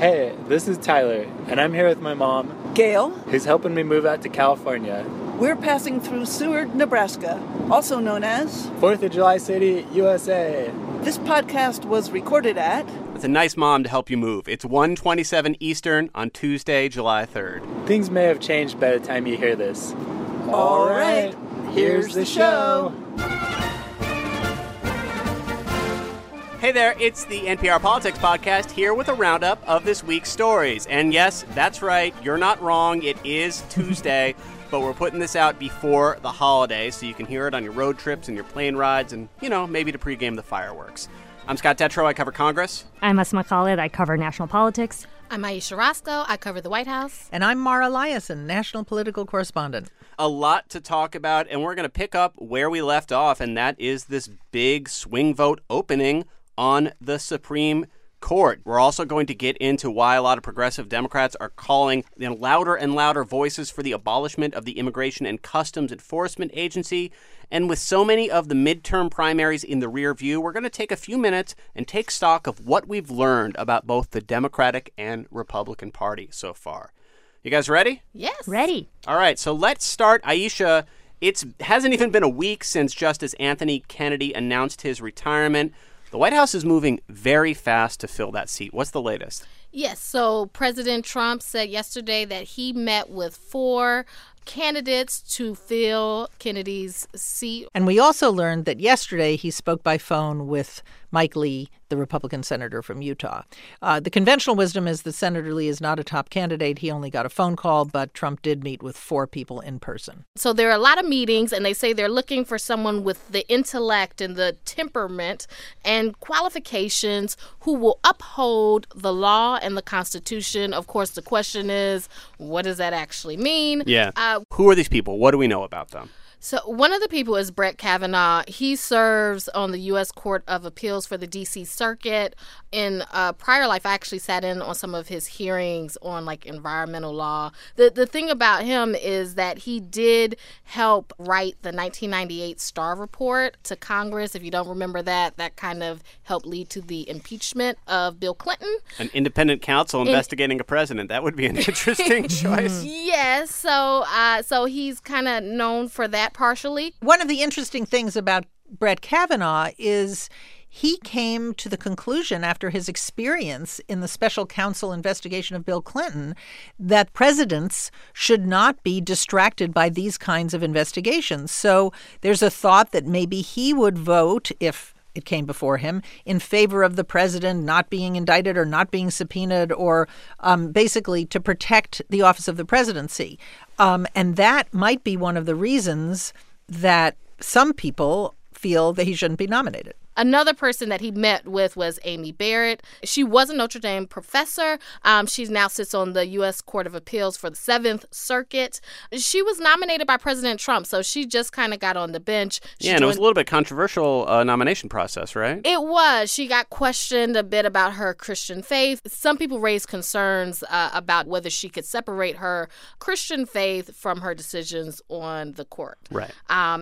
Hey, this is Tyler, and I'm here with my mom, Gail. who's helping me move out to California. We're passing through Seward, Nebraska, also known as 4th of July City, USA. This podcast was recorded at... It's a nice mom to help you move. It's 1:27 Eastern on Tuesday, July 3rd. Things may have changed by the time you hear this. All right, here's the show. Hey there, it's the NPR Politics Podcast here with a roundup of this week's stories. And yes, that's right, you're not wrong, it is Tuesday, but we're putting this out before the holidays so you can hear it on your road trips and your plane rides and, maybe to pregame the fireworks. I'm Scott Detrow, I cover Congress. I'm Asma Khalid, I cover national politics. I'm Aisha Roscoe, I cover the White House. And I'm Mara Liasson, national political correspondent. A lot to talk about, and we're going to pick up where we left off, and that is this big swing vote opening on the Supreme Court. We're also going to get into why a lot of progressive Democrats are calling louder and louder voices for the abolishment of the Immigration and Customs Enforcement Agency. And with so many of the midterm primaries in the rear view, we're going to take a few minutes and take stock of what we've learned about both the Democratic and Republican Party so far. You guys ready? Yes. Ready. All right, so let's start. Aisha, it hasn't even been a week since Justice Anthony Kennedy announced his retirement. The White House is moving very fast to fill that seat. What's the latest? Yes, so President Trump said yesterday that he met with 4 candidates to fill Kennedy's seat. And we also learned that yesterday he spoke by phone with Mike Lee, the Republican senator from Utah. The conventional wisdom is that Senator Lee is not a top candidate. He only got a phone call, but Trump did meet with 4 people in person. So there are a lot of meetings, and they say they're looking for someone with the intellect and the temperament and qualifications who will uphold the law and the Constitution. Of course, the question is, what does that actually mean? Yeah. Who are these people? What do we know about them? So one of the people is Brett Kavanaugh. He serves on the U.S. Court of Appeals for the D.C. Circuit. In a prior life, I actually sat in on some of his hearings on, environmental law. The thing about him is that he did help write the 1998 Starr Report to Congress. If you don't remember that kind of helped lead to the impeachment of Bill Clinton. An independent counsel investigating a president. That would be an interesting choice. Yes. So he's kind of known for that partially. One of the interesting things about Brett Kavanaugh is he came to the conclusion after his experience in the special counsel investigation of Bill Clinton that presidents should not be distracted by these kinds of investigations. So there's a thought that maybe he would vote, if it came before him, in favor of the president not being indicted or not being subpoenaed, or basically to protect the office of the presidency. And that might be one of the reasons that some people feel that he shouldn't be nominated. Another person that he met with was Amy Barrett. She was a Notre Dame professor. She now sits on the U.S. Court of Appeals for the 7th Circuit. She was nominated by President Trump, so she just kind of got on the bench. And it was a little bit controversial nomination process, right? It was. She got questioned a bit about her Christian faith. Some people raised concerns about whether she could separate her Christian faith from her decisions on the court. Right.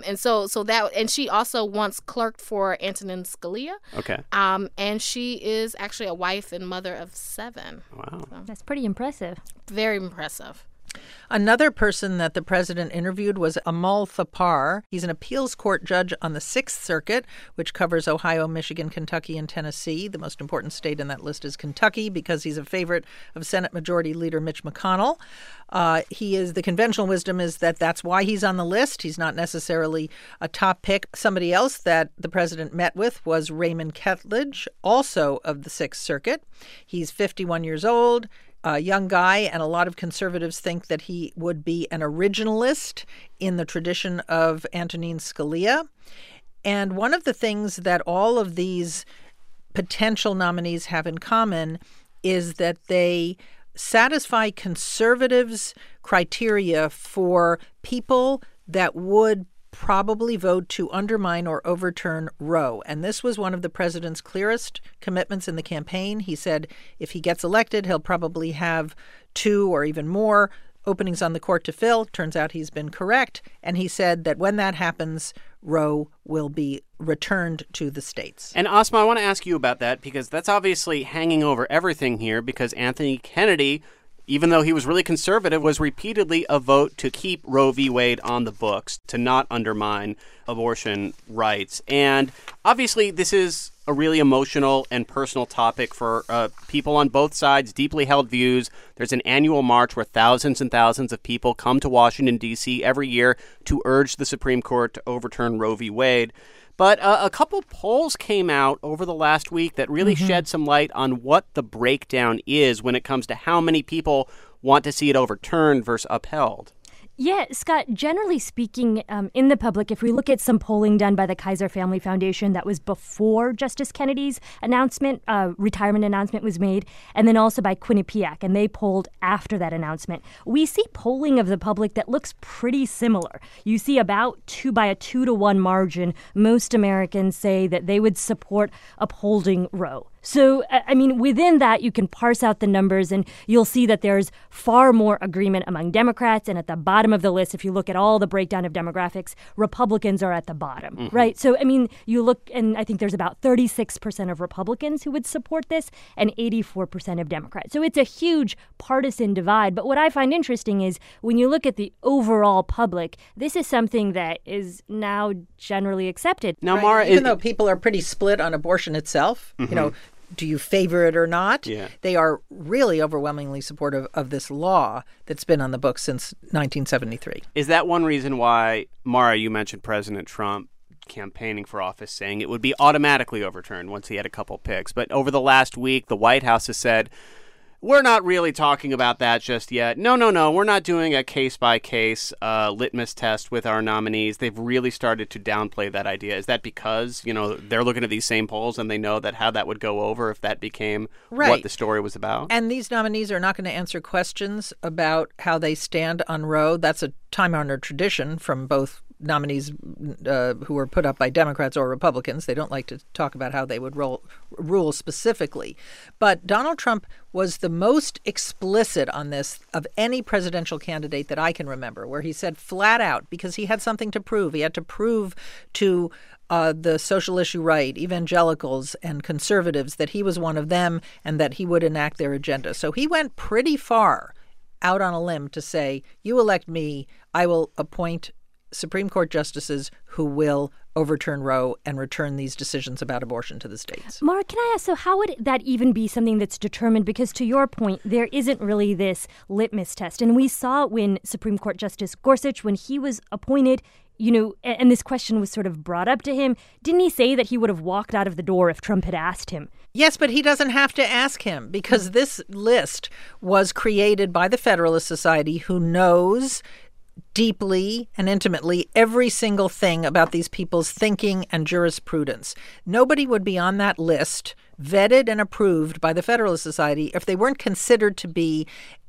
And she also once clerked for Antonin Scalia. Okay. And she is actually a wife and mother of 7. Wow. So, That's pretty impressive. very impressive. Another person that the president interviewed was Amol Thapar. He's an appeals court judge on the 6th Circuit, which covers Ohio, Michigan, Kentucky, and Tennessee. The most important state in that list is Kentucky because he's a favorite of Senate Majority Leader Mitch McConnell. The conventional wisdom is that that's why he's on the list. He's not necessarily a top pick. Somebody else that the president met with was Raymond Ketledge, also of the 6th Circuit. He's 51 years old. A young guy, and a lot of conservatives think that he would be an originalist in the tradition of Antonin Scalia. And one of the things that all of these potential nominees have in common is that they satisfy conservatives' criteria for people that would probably vote to undermine or overturn Roe. And this was one of the president's clearest commitments in the campaign. He said if he gets elected, he'll probably have 2 or even more openings on the court to fill. Turns out he's been correct. And he said that when that happens, Roe will be returned to the states. And Asma, I want to ask you about that because that's obviously hanging over everything here because Anthony Kennedy, even though he was really conservative, was repeatedly a vote to keep Roe v. Wade on the books, to not undermine abortion rights. And obviously this is a really emotional and personal topic for people on both sides, deeply held views. There's an annual march where thousands and thousands of people come to Washington, D.C. every year to urge the Supreme Court to overturn Roe v. Wade. But a couple polls came out over the last week that really shed some light on what the breakdown is when it comes to how many people want to see it overturned versus upheld. Yeah, Scott, generally speaking, in the public, if we look at some polling done by the Kaiser Family Foundation that was before Justice Kennedy's retirement announcement was made, and then also by Quinnipiac, and they polled after that announcement, we see polling of the public that looks pretty similar. You see by a 2-to-1 margin, most Americans say that they would support upholding Roe. So, I mean, within that, you can parse out the numbers and you'll see that there's far more agreement among Democrats. And at the bottom of the list, if you look at all the breakdown of demographics, Republicans are at the bottom, right? So, I mean, you look, and I think there's about 36% of Republicans who would support this and 84% of Democrats. So it's a huge partisan divide. But what I find interesting is when you look at the overall public, this is something that is now generally accepted. Now, Right. Mara, Even though people are pretty split on abortion itself, you know, do you favor it or not? Yeah. They are really overwhelmingly supportive of this law that's been on the books since 1973. is that one reason why, Mara, you mentioned President Trump campaigning for office saying it would be automatically overturned once he had a couple picks. But over the last week, the White House has said, we're not really talking about that just yet. No, we're not doing a case-by-case litmus test with our nominees. They've really started to downplay that idea. Is that because, they're looking at these same polls and they know that how that would go over if that became what the story was about? And these nominees are not going to answer questions about how they stand on Roe. That's a time-honored tradition from both nominees who were put up by Democrats or Republicans. They don't like to talk about how they would rule specifically. But Donald Trump was the most explicit on this of any presidential candidate that I can remember, where he said flat out, because he had something to prove. He had to prove to the social issue right, evangelicals and conservatives, that he was one of them and that he would enact their agenda. So he went pretty far out on a limb to say, you elect me, I will appoint Supreme Court justices who will overturn Roe and return these decisions about abortion to the states. Mara, can I ask, so how would that even be something that's determined? Because to your point, there isn't really this litmus test. And we saw when Supreme Court Justice Gorsuch, when he was appointed, and this question was sort of brought up to him, didn't he say that he would have walked out of the door if Trump had asked him? Yes, but he doesn't have to ask him because this list was created by the Federalist Society, who knows deeply and intimately every single thing about these people's thinking and jurisprudence. Nobody would be on that list, vetted and approved by the Federalist Society, if they weren't considered to be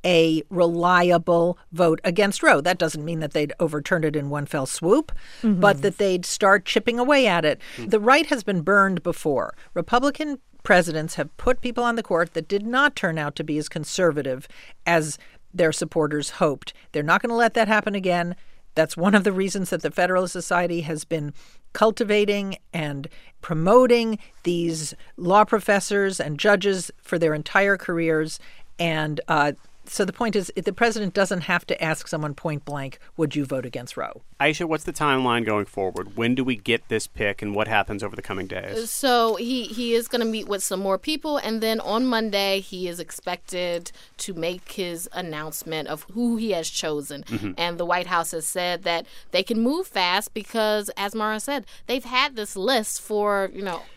a reliable vote against Roe. That doesn't mean that they'd overturn it in one fell swoop, but that they'd start chipping away at it. The right has been burned before. Republican presidents have put people on the court that did not turn out to be as conservative as their supporters hoped. They're not going to let that happen again. That's one of the reasons that the Federalist Society has been cultivating and promoting these law professors and judges for their entire careers. And so the point is, the president doesn't have to ask someone point blank, would you vote against Roe? Aisha, what's the timeline going forward? When do we get this pick and what happens over the coming days? So he is going to meet with some more people, and then on Monday he is expected to make his announcement of who he has chosen. And the White House has said that they can move fast because, as Mara said, they've had this list for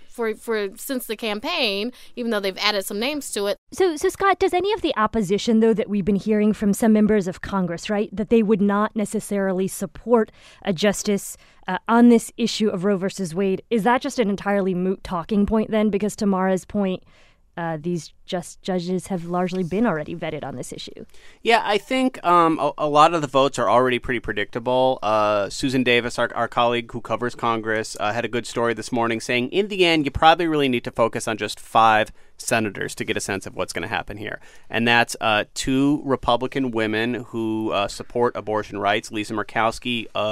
since the campaign, even though they've added some names to it. So Scott, does any of the opposition, though, that we've been hearing from some members of Congress, right, that they would not necessarily support a justice on this issue of Roe versus Wade, is that just an entirely moot talking point then? Because to Mara's point, these judges have largely been already vetted on this issue. Yeah, I think a lot of the votes are already pretty predictable. Susan Davis, our colleague who covers Congress, had a good story this morning saying, in the end, you probably really need to focus on just 5 senators to get a sense of what's going to happen here. And that's 2 Republican women who support abortion rights, Lisa Murkowski of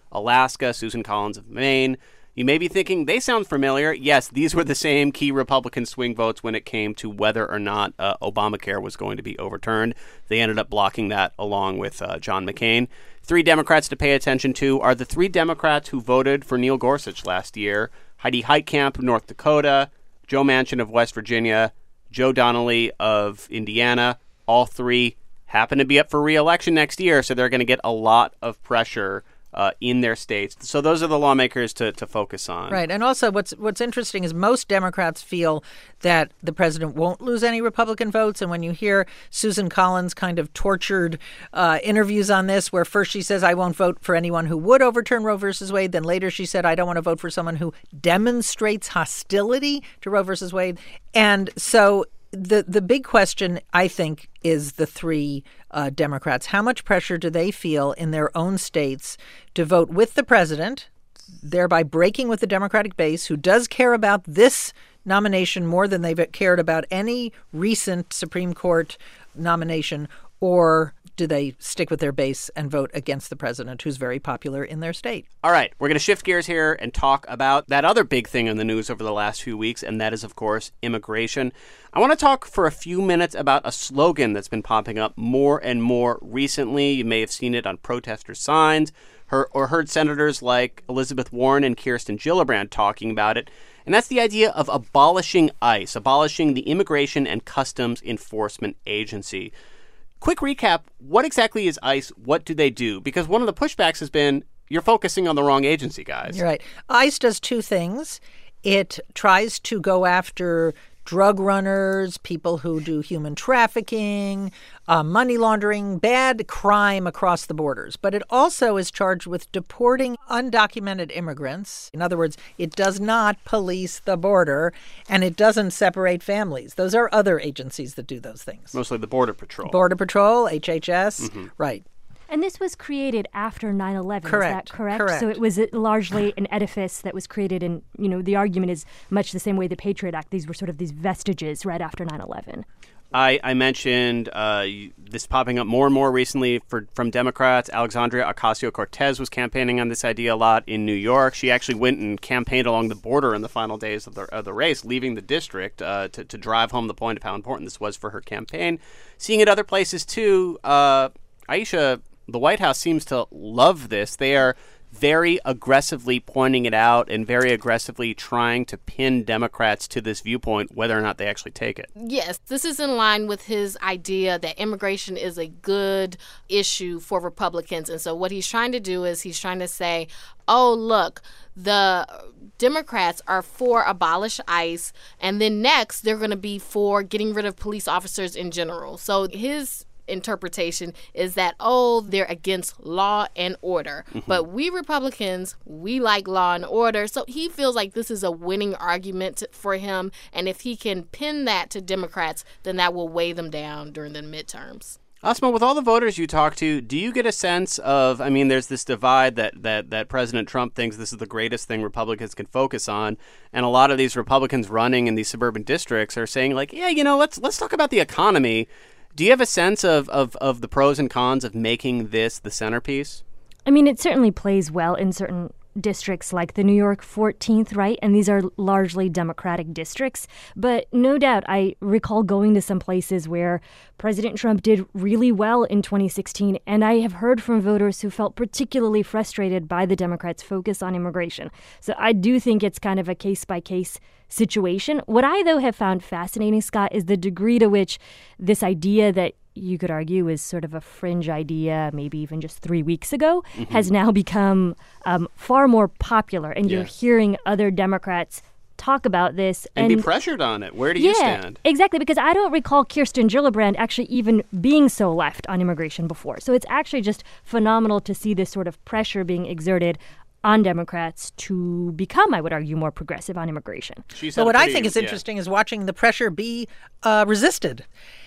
Alaska, Susan Collins of Maine. You may be thinking, they sound familiar. Yes, these were the same key Republican swing votes when it came to whether or not Obamacare was going to be overturned. They ended up blocking that along with John McCain. 3 Democrats to pay attention to are the 3 Democrats who voted for Neil Gorsuch last year: Heidi Heitkamp of North Dakota, Joe Manchin of West Virginia, Joe Donnelly of Indiana. All 3 happen to be up for re-election next year, so they're going to get a lot of pressure in their states. So those are the lawmakers to focus on. Right. And also what's interesting is most Democrats feel that the president won't lose any Republican votes. And when you hear Susan Collins kind of tortured interviews on this, where first she says, I won't vote for anyone who would overturn Roe versus Wade. Then later she said, I don't want to vote for someone who demonstrates hostility to Roe versus Wade. And so the big question, I think, is the 3 Democrats. How much pressure do they feel in their own states to vote with the president, thereby breaking with the Democratic base, who does care about this nomination more than they've cared about any recent Supreme Court nomination, or do they stick with their base and vote against the president, who's very popular in their state? All right, we're going to shift gears here and talk about that other big thing in the news over the last few weeks, and that is, of course, immigration. I want to talk for a few minutes about a slogan that's been popping up more and more recently. You may have seen it on protester signs or heard senators like Elizabeth Warren and Kirsten Gillibrand talking about it. And that's the idea of abolishing ICE, abolishing the Immigration and Customs Enforcement Agency. Quick recap, what exactly is ICE? What do they do? Because one of the pushbacks has been, you're focusing on the wrong agency, guys. You're right. ICE does 2 things. It tries to go after drug runners, people who do human trafficking, money laundering, bad crime across the borders. But it also is charged with deporting undocumented immigrants. In other words, it does not police the border, and it doesn't separate families. Those are other agencies that do those things. Mostly the Border Patrol. Border Patrol, HHS, right. And this was created after 9/11, Correct. Is that correct? Correct. So it was largely an edifice that was created, and, the argument is much the same way the Patriot Act. These were sort of these vestiges right after 9/11. I mentioned this popping up more and more recently from Democrats. Alexandria Ocasio-Cortez was campaigning on this idea a lot in New York. She actually went and campaigned along the border in the final days of the race, leaving the district to drive home the point of how important this was for her campaign. Seeing it other places, too, Aisha, the White House seems to love this. They are very aggressively pointing it out and very aggressively trying to pin Democrats to this viewpoint, whether or not they actually take it. Yes, this is in line with his idea that immigration is a good issue for Republicans. And so what he's trying to do is he's trying to say, oh, look, the Democrats are for abolish ICE, and then next they're going to be for getting rid of police officers in general. So his interpretation is that, oh, they're against law and order. But we Republicans, we like law and order. So he feels like this is a winning argument for him. And if he can pin that to Democrats, then that will weigh them down during the midterms. Asma, with all the voters you talk to, do you get a sense of, there's this divide that President Trump thinks this is the greatest thing Republicans can focus on, and a lot of these Republicans running in these suburban districts are saying, like, yeah, let's talk about the economy. Do you have a sense of the pros and cons of making this the centerpiece? It certainly plays well in certain districts like the New York 14th, right? And these are largely Democratic districts. But no doubt, I recall going to some places where President Trump did really well in 2016. And I have heard from voters who felt particularly frustrated by the Democrats' focus on immigration. So I do think it's kind of a case-by-case situation. What I, though, have found fascinating, Scott, is the degree to which this idea that you could argue is sort of a fringe idea, maybe even just 3 weeks ago, has now become far more popular. And you're hearing other Democrats talk about this. And be pressured on it. Where do you stand? Exactly, because I don't recall Kirsten Gillibrand actually even being so left on immigration before. So it's actually just phenomenal to see this sort of pressure being exerted on Democrats to become, I would argue, more progressive on immigration. So what I think is interesting is watching the pressure be resisted.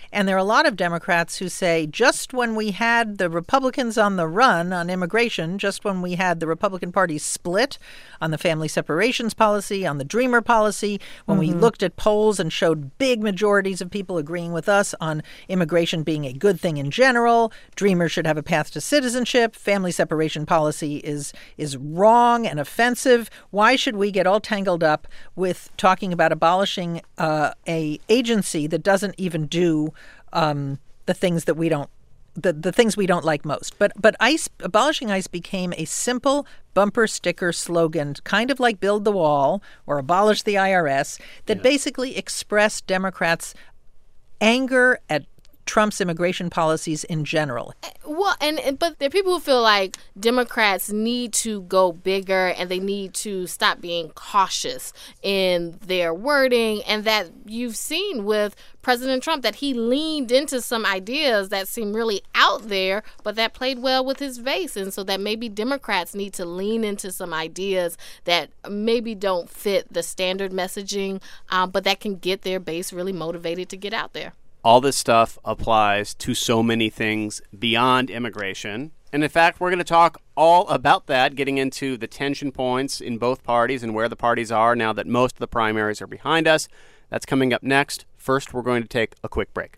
And there are a lot of Democrats who say just when we had the Republicans on the run on immigration, just when we had the Republican Party split on the family separations policy, on the Dreamer policy, when we looked at polls and showed big majorities of people agreeing with us on immigration being a good thing in general, Dreamer should have a path to citizenship, family separation policy is wrong and offensive. Why should we get all tangled up with talking about abolishing a agency that doesn't even do the things that we don't the things we don't like most? But ICE, abolishing ICE became a simple bumper sticker slogan, kind of like build the wall or abolish the IRS, that basically expressed Democrats' anger at Trump's immigration policies in general. Well, but there are people who feel like Democrats need to go bigger and they need to stop being cautious in their wording, and that you've seen with President Trump that he leaned into some ideas that seem really out there, but that played well with his base. And so that maybe Democrats need to lean into some ideas that maybe don't fit the standard messaging, but that can get their base really motivated to get out there. All this stuff applies to so many things beyond immigration. And in fact, we're going to talk all about that, getting into the tension points in both parties and where the parties are now that most of the primaries are behind us. That's coming up next. First, we're going to take a quick break.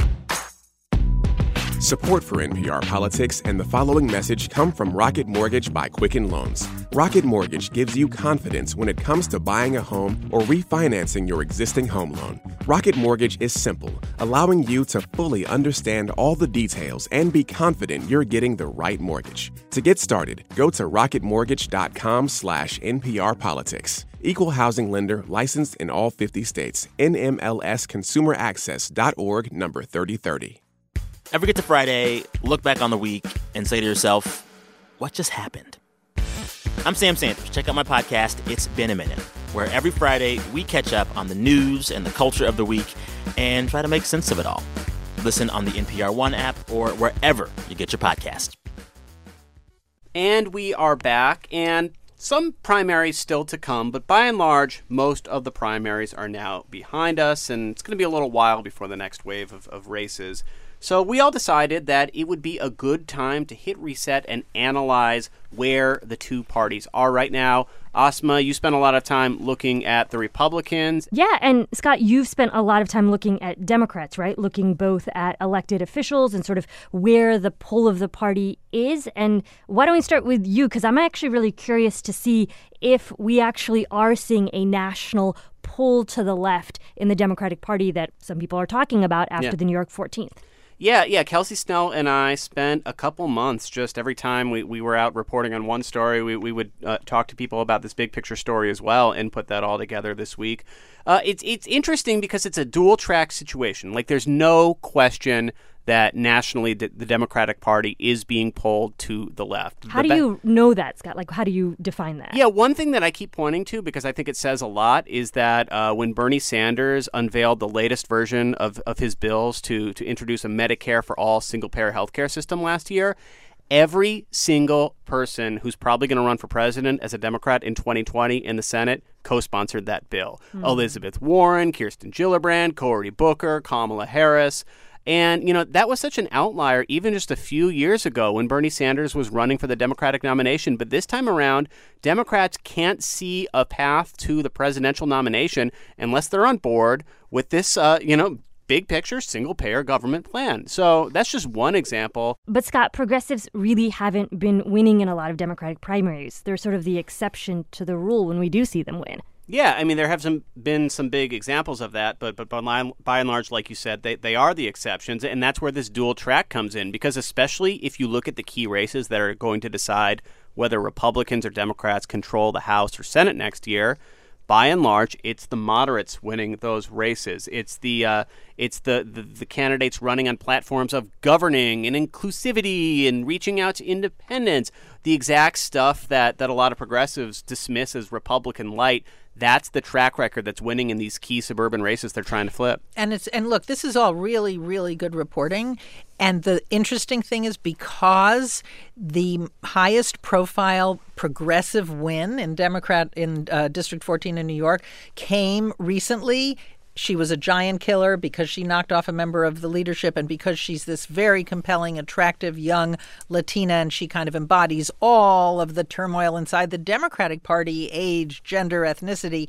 Support for NPR Politics and the following message come from Rocket Mortgage by Quicken Loans. Rocket Mortgage gives you confidence when it comes to buying a home or refinancing your existing home loan. Rocket Mortgage is simple, allowing you to fully understand all the details and be confident you're getting the right mortgage. To get started, go to rocketmortgage.com/NPR Politics. Equal housing lender licensed in all 50 states. NMLSconsumeraccess.org number 3030. Ever get to Friday, look back on the week, and say to yourself, what just happened? I'm Sam Sanders. Check out my podcast, It's Been a Minute, where every Friday we catch up on the news and the culture of the week and try to make sense of it all. Listen on the NPR One app or wherever you get your podcast. And we are back, and some primaries still to come, but by and large, most of the primaries are now behind us, and it's going to be a little while before the next wave of races. So we all decided that it would be a good time to hit reset and analyze where the two parties are right now. Asma, you spent a lot of time looking at the Republicans. Yeah, and Scott, you've spent a lot of time looking at Democrats, right? Looking both at elected officials and sort of where the pull of the party is. And why don't we start with you? Because I'm actually really curious to see if we actually are seeing a national pull to the left in the Democratic Party that some people are talking about after the New York 14th. Yeah. Kelsey Snell and I spent a couple months just every time we were out reporting on one story, we would talk to people about this big picture story as well and put that all together this week. It's interesting because it's a dual track situation. Like, there's no question that nationally the Democratic Party is being pulled to the left. How do you know that, Scott? Like, how do you define that? Yeah, one thing that I keep pointing to, because I think it says a lot, is that when Bernie Sanders unveiled the latest version of his bills to introduce a Medicare for all single-payer healthcare system last year, every single person who's probably going to run for president as a Democrat in 2020 in the Senate co-sponsored that bill. Elizabeth Warren, Kirsten Gillibrand, Cory Booker, Kamala Harris. And, that was such an outlier even just a few years ago when Bernie Sanders was running for the Democratic nomination. But this time around, Democrats can't see a path to the presidential nomination unless they're on board with this, big picture, single-payer government plan. So that's just one example. But, Scott, progressives really haven't been winning in a lot of Democratic primaries. They're sort of the exception to the rule when we do see them win. Yeah, I mean, there have been some big examples of that, but by and large, like you said, they are the exceptions, and that's where this dual track comes in, because especially if you look at the key races that are going to decide whether Republicans or Democrats control the House or Senate next year, by and large, it's the moderates winning those races. It's the candidates running on platforms of governing and inclusivity and reaching out to independents, the exact stuff that a lot of progressives dismiss as Republican light. That's the track record that's winning in these key suburban races they're trying to flip. And look, this is all really, really good reporting. And the interesting thing is, because the highest profile progressive win in District 14 in New York came recently, she was a giant killer, because she knocked off a member of the leadership, and because she's this very compelling, attractive, young Latina, and she kind of embodies all of the turmoil inside the Democratic Party, age, gender, ethnicity.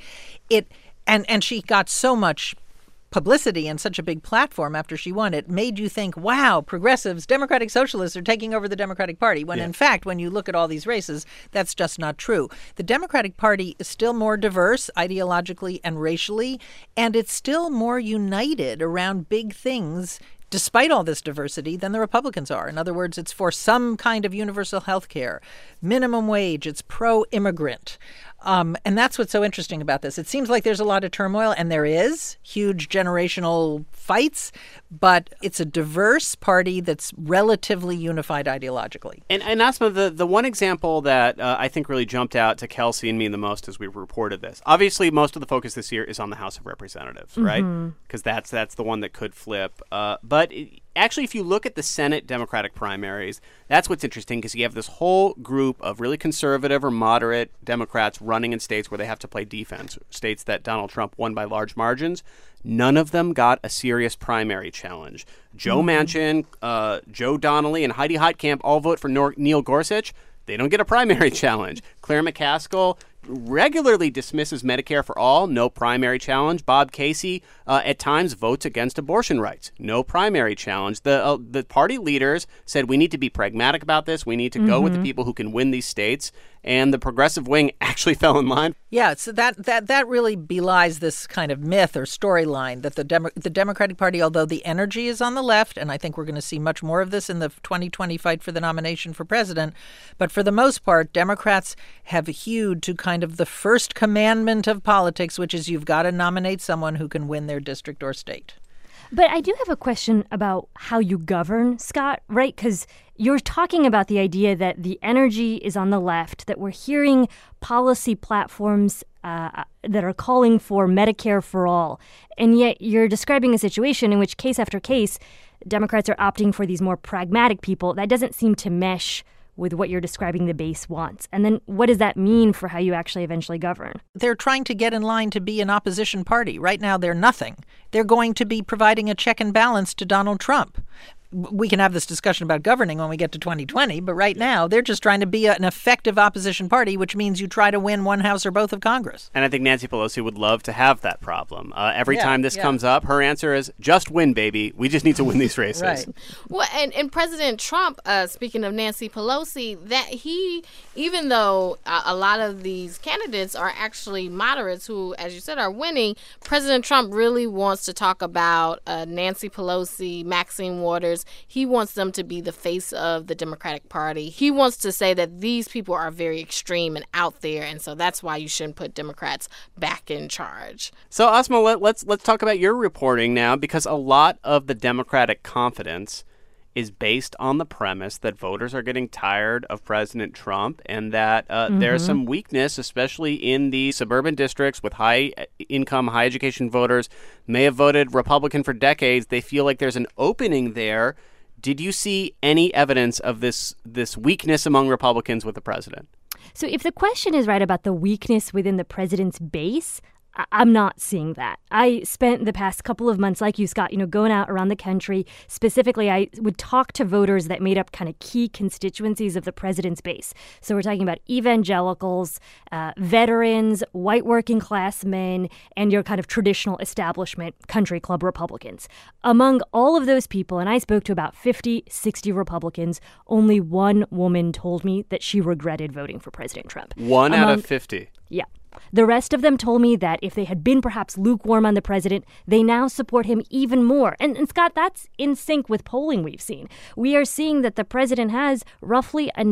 And she got so much publicity and such a big platform after she won, it made you think, wow, progressives, Democratic Socialists are taking over the Democratic Party. When in fact, when you look at all these races, that's just not true. The Democratic Party is still more diverse ideologically and racially, and it's still more united around big things, despite all this diversity, than the Republicans are. In other words, it's for some kind of universal health care, minimum wage, it's pro-immigrant. And that's what's so interesting about this. It seems like there's a lot of turmoil, and there is huge generational fights, but it's a diverse party that's relatively unified ideologically. And Asma, the one example that I think really jumped out to Kelsey and me the most as we reported this, obviously most of the focus this year is on the House of Representatives, right? Because that's the one that could flip. But actually, if you look at the Senate Democratic primaries, that's what's interesting, because you have this whole group of really conservative or moderate Democrats running in states where they have to play defense, states that Donald Trump won by large margins. None of them got a serious primary challenge. Joe Manchin, Joe Donnelly, and Heidi Heitkamp all vote for Neil Gorsuch. They don't get a primary challenge. Claire McCaskill regularly dismisses Medicare for all, no primary challenge. Bob Casey at times votes against abortion rights, no primary challenge. The party leaders said we need to be pragmatic about this. We need to go with the people who can win these states. And the progressive wing actually fell in line. Yeah, so that really belies this kind of myth or storyline that the Democratic Party, although the energy is on the left, and I think we're going to see much more of this in the 2020 fight for the nomination for president, but for the most part, Democrats have hewed to kind of the first commandment of politics, which is you've got to nominate someone who can win their district or state. But I do have a question about how you govern, Scott, right? Because you're talking about the idea that the energy is on the left, that we're hearing policy platforms that are calling for Medicare for all. And yet you're describing a situation in which case after case, Democrats are opting for these more pragmatic people. That doesn't seem to mesh with what you're describing the base wants. And then what does that mean for how you actually eventually govern? They're trying to get in line to be an opposition party. Right now, they're nothing. They're going to be providing a check and balance to Donald Trump. We can have this discussion about governing when we get to 2020, but right now they're just trying to be an effective opposition party, which means you try to win one house or both of Congress. And I think Nancy Pelosi would love to have that problem. Every time this comes up, her answer is, just win, baby. We just need to win these races. Right. Well, and President Trump, speaking of Nancy Pelosi, that he, even though a lot of these candidates are actually moderates who, as you said, are winning, President Trump really wants to talk about Nancy Pelosi, Maxine Waters. He wants them to be the face of the Democratic Party. He wants to say that these people are very extreme and out there, and so that's why you shouldn't put Democrats back in charge. So, Asma, let's talk about your reporting now, because a lot of the Democratic confidence is based on the premise that voters are getting tired of President Trump and that there's some weakness, especially in the suburban districts with high-income, high-education voters may have voted Republican for decades. They feel like there's an opening there. Did you see any evidence of this weakness among Republicans with the president? So if the question is right about the weakness within the president's base, I'm not seeing that. I spent the past couple of months, like you, Scott, going out around the country. Specifically, I would talk to voters that made up kind of key constituencies of the president's base. So we're talking about evangelicals, veterans, white working class men, and your kind of traditional establishment country club Republicans. Among all of those people, and I spoke to about 50, 60 Republicans, only one woman told me that she regretted voting for President Trump. One out of 50? Yeah. The rest of them told me that if they had been perhaps lukewarm on the president, they now support him even more. And Scott, that's in sync with polling we've seen. We are seeing that the president has roughly a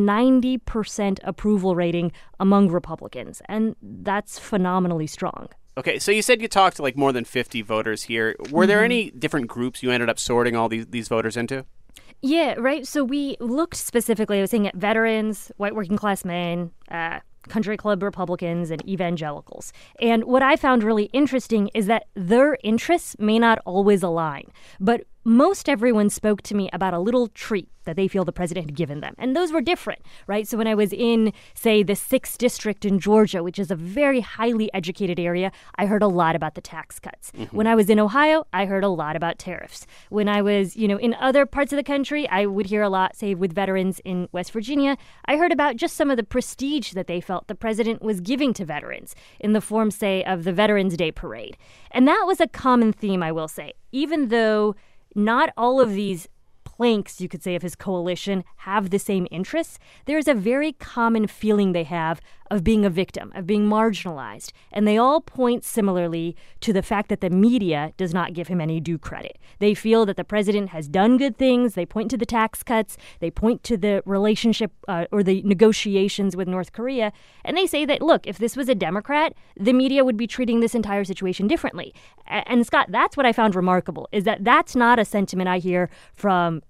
90% approval rating among Republicans, and that's phenomenally strong. Okay, so you said you talked to more than 50 voters here. Were there any different groups you ended up sorting all these voters into? Yeah, right. So we looked specifically, I was saying, at veterans, white working class men, country club Republicans, and evangelicals. And what I found really interesting is that their interests may not always align, but most everyone spoke to me about a little treat that they feel the president had given them. And those were different, right? So when I was in, say, the 6th district in Georgia, which is a very highly educated area, I heard a lot about the tax cuts. Mm-hmm. When I was in Ohio, I heard a lot about tariffs. When I was, in other parts of the country, I would hear a lot, say, with veterans in West Virginia. I heard about just some of the prestige that they felt the president was giving to veterans in the form, say, of the Veterans Day Parade. And that was a common theme, I will say, even though not all of these planks, you could say, of his coalition have the same interests. There's a very common feeling they have of being a victim, of being marginalized. And they all point similarly to the fact that the media does not give him any due credit. They feel that the president has done good things. They point to the tax cuts. They point to the relationship or the negotiations with North Korea. And they say that, look, if this was a Democrat, the media would be treating this entire situation differently. And Scott, that's what I found remarkable, is that that's not a sentiment I hear from,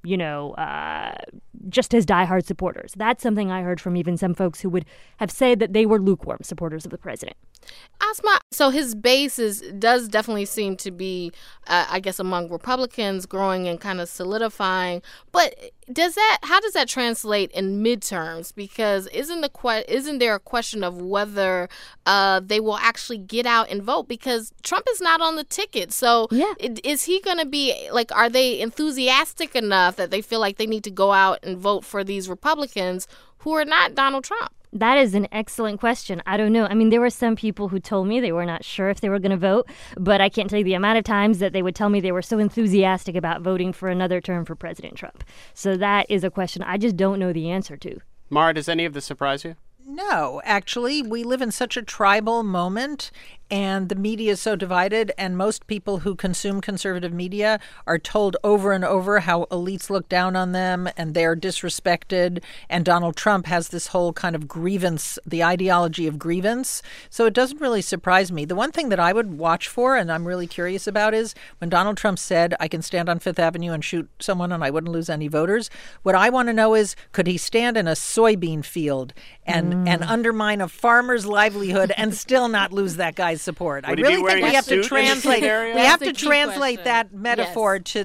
just as diehard supporters. That's something I heard from even some folks who would have said that they were lukewarm supporters of the president. Asma, so his base does definitely seem to be, I guess, among Republicans growing and kind of solidifying. But how does that translate in midterms? Because isn't there a question of whether they will actually get out and vote? Because Trump is not on the ticket. So is he going to be, are they enthusiastic enough that they feel like they need to go out and vote for these Republicans who are not Donald Trump? That is an excellent question. I don't know. I mean, there were some people who told me they were not sure if they were going to vote, but I can't tell you the amount of times that they would tell me they were so enthusiastic about voting for another term for President Trump. So that is a question I just don't know the answer to. Mara, does any of this surprise you? No, actually, we live in such a tribal moment, and the media is so divided, and most people who consume conservative media are told over and over how elites look down on them and they're disrespected, and Donald Trump has this whole kind of grievance, the ideology of grievance. So it doesn't really surprise me. The one thing that I would watch for, and I'm really curious about, is when Donald Trump said, I can stand on Fifth Avenue and shoot someone and I wouldn't lose any voters. What I want to know is, could he stand in a soybean field and undermine a farmer's livelihood and still not lose that guy's support? I really think we have to translate. We have to translate that metaphor to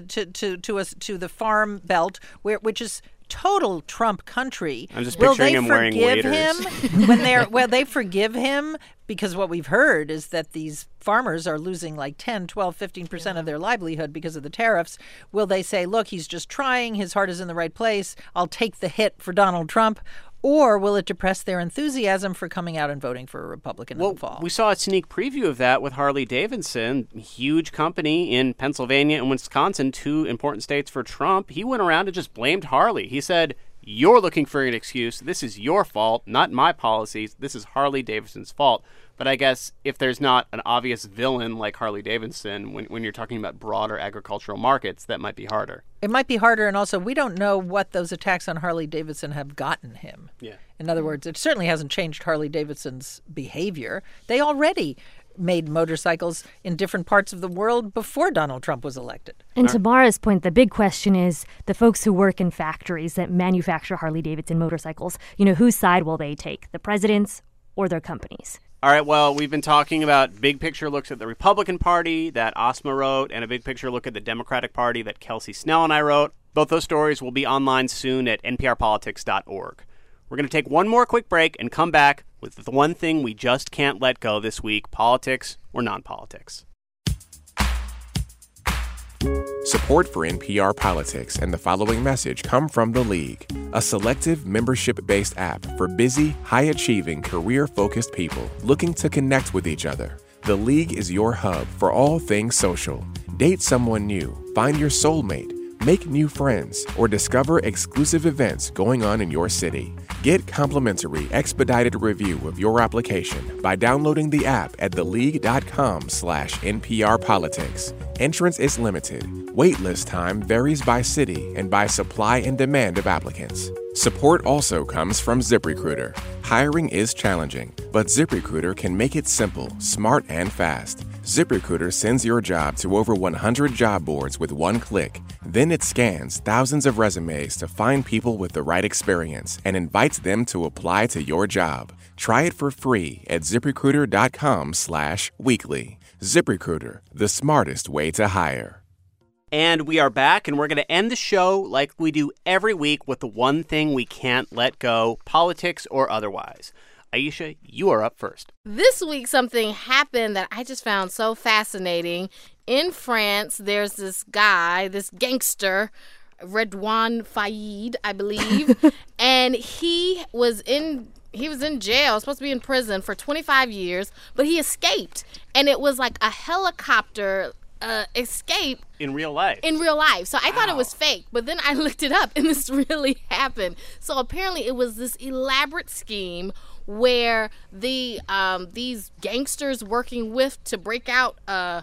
the farm belt, which is total Trump country. I'm just picturing him wearing waders. Will they forgive him? Because what we've heard is that these farmers are losing like 10, 12, 15% of their livelihood because of the tariffs. Will they say, look, he's just trying, his heart is in the right place, I'll take the hit for Donald Trump? Or will it depress their enthusiasm for coming out and voting for a Republican in the fall? We saw a sneak preview of that with Harley-Davidson, huge company in Pennsylvania and Wisconsin, 2 important states for Trump. He went around and just blamed Harley. He said, you're looking for an excuse. This is your fault, not my policies. This is Harley-Davidson's fault. But I guess if there's not an obvious villain like Harley-Davidson, when you're talking about broader agricultural markets, that might be harder. It might be harder, and also we don't know what those attacks on Harley-Davidson have gotten him. Yeah. In other words, it certainly hasn't changed Harley-Davidson's behavior. They already made motorcycles in different parts of the world before Donald Trump was elected. And to Mara's point, the big question is the folks who work in factories that manufacture Harley-Davidson motorcycles, whose side will they take, the president's or their companies? All right, well, we've been talking about big picture looks at the Republican Party that Asma wrote and a big picture look at the Democratic Party that Kelsey Snell and I wrote. Both those stories will be online soon at nprpolitics.org. We're going to take one more quick break and come back with the one thing we just can't let go this week, politics or non-politics. Support for NPR Politics and the following message come from The League, a selective membership-based app for busy, high-achieving, career-focused people looking to connect with each other. The League is your hub for all things social. Date someone new, find your soulmate, make new friends, or discover exclusive events going on in your city. Get complimentary expedited review of your application by downloading the app at theleague.com/NPRPolitics. Entrance is limited. Waitlist time varies by city and by supply and demand of applicants. Support also comes from ZipRecruiter. Hiring is challenging, but ZipRecruiter can make it simple, smart, and fast. ZipRecruiter sends your job to over 100 job boards with one click. Then it scans thousands of resumes to find people with the right experience and invites them to apply to your job. Try it for free at ZipRecruiter.com/weekly. ZipRecruiter, the smartest way to hire. And we are back, and we're going to end the show like we do every week with the one thing we can't let go, politics or otherwise. Aisha, you are up first. This week, something happened that I just found so fascinating. In France, there's this guy, this gangster, Redouane Faïd, I believe, and he was in jail, supposed to be in prison for 25 years, but he escaped. And it was like a helicopter escape. In real life. So I thought it was fake, but then I looked it up and this really happened. So apparently it was this elaborate scheme where these gangsters working with to break out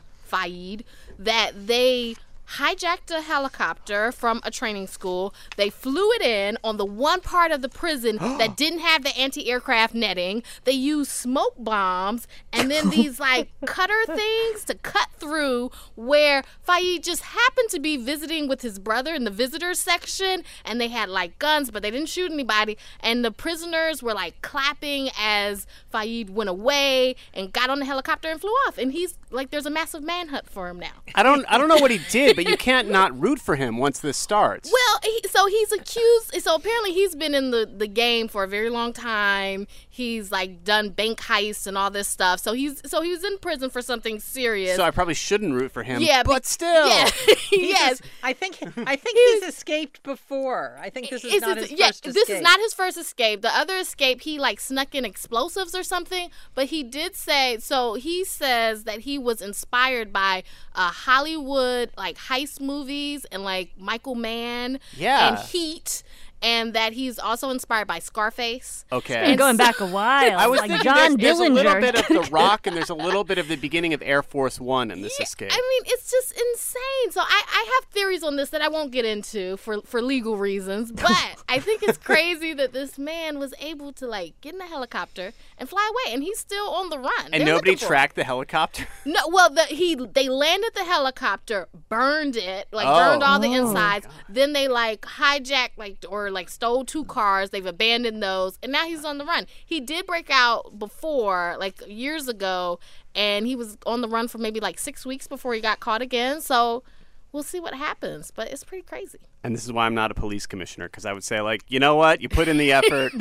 Faïd, that they hijacked a helicopter from a training school. They flew it in on the one part of the prison that didn't have the anti-aircraft netting. They used smoke bombs and then these like cutter things to cut through, where Faïd just happened to be visiting with his brother in the visitors section, and they had like guns, but they didn't shoot anybody. And the prisoners were like clapping as Faïd went away and got on the helicopter and flew off. And he's like, there's a massive manhunt for him now. I don't know what he did, but you can't not root for him once this starts. Well, so he's accused. So apparently he's been in the game for a very long time. He's like done bank heists and all this stuff. So he was in prison for something serious. So I probably shouldn't root for him. Yeah, but still. Yeah. Yes. I think he's escaped before. I think this is not his first escape. This is not his first escape. The other escape, he like snuck in explosives or something. But he did say, so he says that he was inspired by Hollywood like heist movies and like Michael Mann and Heat. And that he's also inspired by Scarface. Okay. It's been going back a while. I was like thinking John there's a little Dillinger. bit of The Rock, and there's a little bit of the beginning of Air Force One in this escape. I mean, it's just insane. So I have theories on this that I won't get into for legal reasons. But I think it's crazy that this man was able to like get in a helicopter and fly away, and he's still on the run. And nobody tracked the helicopter? No, well, they landed the helicopter, burned it, burned all the insides. Then they like hijacked or stole 2 cars. They've abandoned those, and now he's on the run. He did break out before, like years ago, and he was on the run for maybe like 6 weeks before he got caught again. So we'll see what happens, but it's pretty crazy. And this is why I'm not a police commissioner, because I would say, like, you know what? You put in the effort.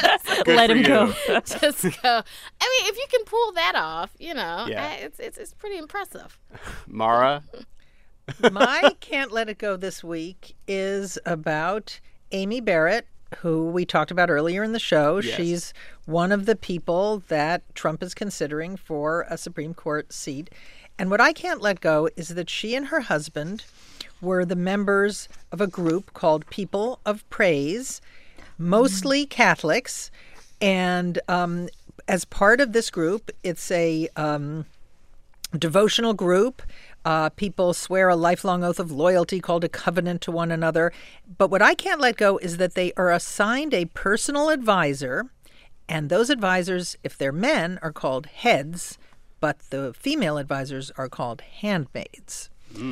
Let him go. Just go. I mean, if you can pull that off, it's pretty impressive. Mara? My Can't Let It Go this week is about Amy Barrett, who we talked about earlier in the show. Yes. She's one of the people that Trump is considering for a Supreme Court seat. And what I can't let go is that she and her husband were the members of a group called People of Praise, mostly Catholics. And as part of this group, it's a devotional group. People swear a lifelong oath of loyalty called a covenant to one another. But what I can't let go is that they are assigned a personal advisor, and those advisors, if they're men, are called heads, but the female advisors are called handmaids.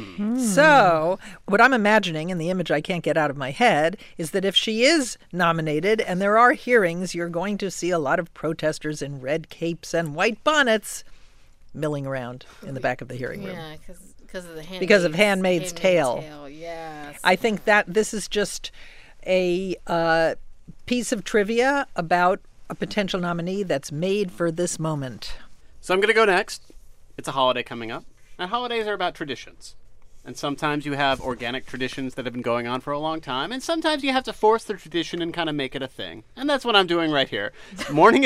So what I'm imagining, and the image I can't get out of my head, is that if she is nominated and there are hearings, you're going to see a lot of protesters in red capes and white bonnets milling around in the back of the hearing room. Yeah, because of Handmaid's Tale. Yes. I think that this is just a piece of trivia about a potential nominee that's made for this moment. So I'm going to go next. It's a holiday coming up, and holidays are about traditions. And sometimes you have organic traditions that have been going on for a long time, and sometimes you have to force the tradition and kind of make it a thing. And that's what I'm doing right here. Morning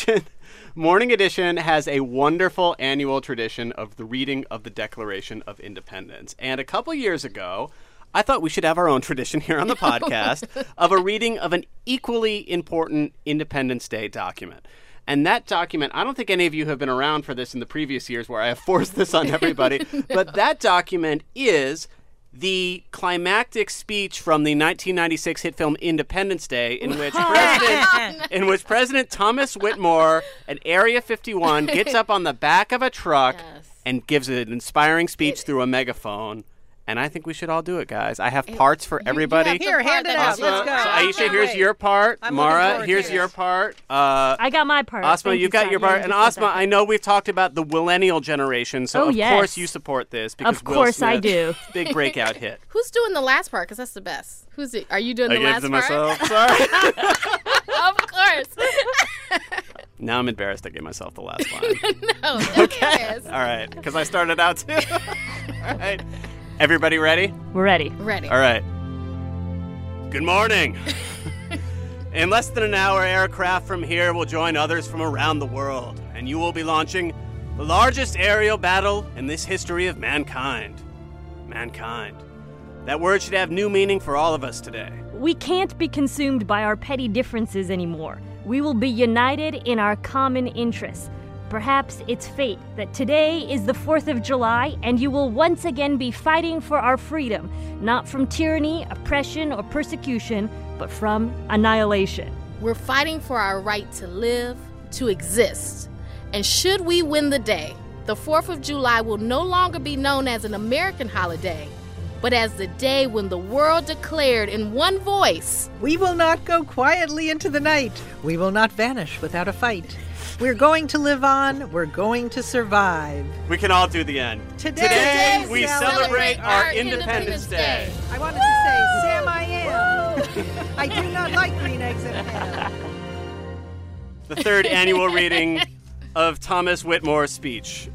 Edition has a wonderful annual tradition of the reading of the Declaration of Independence. And a couple years ago, I thought we should have our own tradition here on the podcast of a reading of an equally important Independence Day document. And that document, I don't think any of you have been around for this in the previous years where I have forced this on everybody, no. But that document is the climactic speech from the 1996 hit film Independence Day in which President Thomas Whitmore at Area 51 gets up on the back of a truck and gives an inspiring speech through a megaphone. And I think we should all do it, guys. I have parts for everybody. Here, hand it out. Let's go. So Aisha, here's your part. I'm Mara, here's your part. I got my part. Asma, Thank you've got Scott. your part. And Asma, I know we've talked about the millennial generation, so of course you support this. Because Of course Will I Smith, do. Big breakout hit. Who's doing the last part? Because that's the best. Are you doing the last part? myself. Sorry. Of course. Now I'm embarrassed I gave myself the last line. No. Okay. All right. Because I started out too. All right. Everybody ready? We're ready. Ready. All right. Good morning. In less than an hour, aircraft from here will join others from around the world, and you will be launching the largest aerial battle in this history of mankind. Mankind. That word should have new meaning for all of us today. We can't be consumed by our petty differences anymore. We will be united in our common interests. Perhaps it's fate that today is the 4th of July and you will once again be fighting for our freedom, not from tyranny, oppression, or persecution, but from annihilation. We're fighting for our right to live, to exist. And should we win the day, the 4th of July will no longer be known as an American holiday, but as the day when the world declared in one voice, We will not go quietly into the night. We will not vanish without a fight. We're going to live on. We're going to survive. We can all do the end. Today we celebrate our Independence Day. I wanted to say, Sam, I am. I do not like green eggs and ham. The third annual reading of Thomas Whitmore's speech.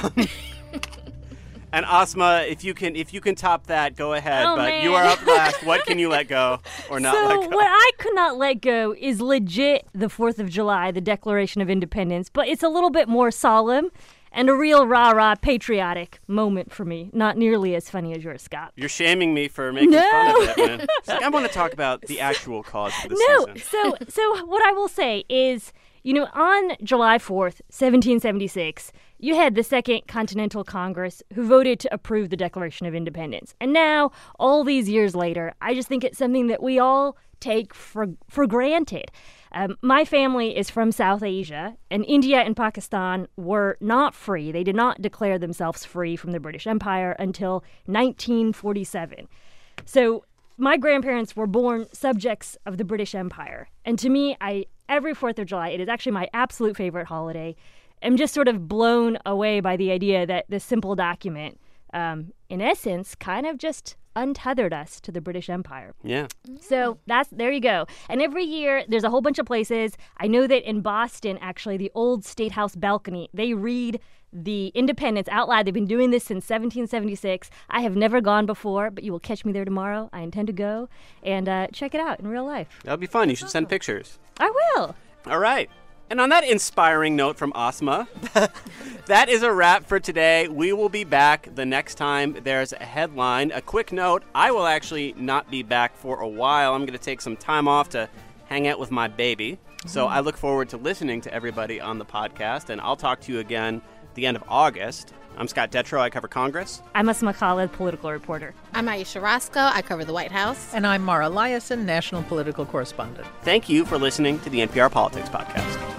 And Asma, if you can top that, go ahead. Oh, but man. you are up last. What can you let go or not let So go? what I could not let go is legit the 4th of July, the Declaration of Independence, but it's a little bit more solemn and a real rah-rah patriotic moment for me. Not nearly as funny as yours, Scott. You're shaming me for making fun of it, man. It's like, I want to talk about the actual cause for this season. So what I will say is, on July 4th, 1776, you had the Second Continental Congress who voted to approve the Declaration of Independence. And now, all these years later, I just think it's something that we all take for granted. My family is from South Asia, and India and Pakistan were not free. They did not declare themselves free from the British Empire until 1947. So my grandparents were born subjects of the British Empire. And to me, every 4th of July, it is actually my absolute favorite holiday. I'm just sort of blown away by the idea that this simple document, in essence, kind of just untethered us to the British Empire. Yeah. So there you go. And every year, there's a whole bunch of places. I know that in Boston, actually, the old State House balcony, they read the Independence out loud. They've been doing this since 1776. I have never gone before, but you will catch me there tomorrow. I intend to go and check it out in real life. That'll be fun. You should send pictures. I will. All right. And on that inspiring note from Asma, that is a wrap for today. We will be back the next time there's a headline. A quick note, I will actually not be back for a while. I'm going to take some time off to hang out with my baby. So I look forward to listening to everybody on the podcast, and I'll talk to you again at the end of August. I'm Scott Detrow. I cover Congress. I'm Asma Khalid, political reporter. I'm Aisha Roscoe. I cover the White House. And I'm Mara Liasson, national political correspondent. Thank you for listening to the NPR Politics Podcast.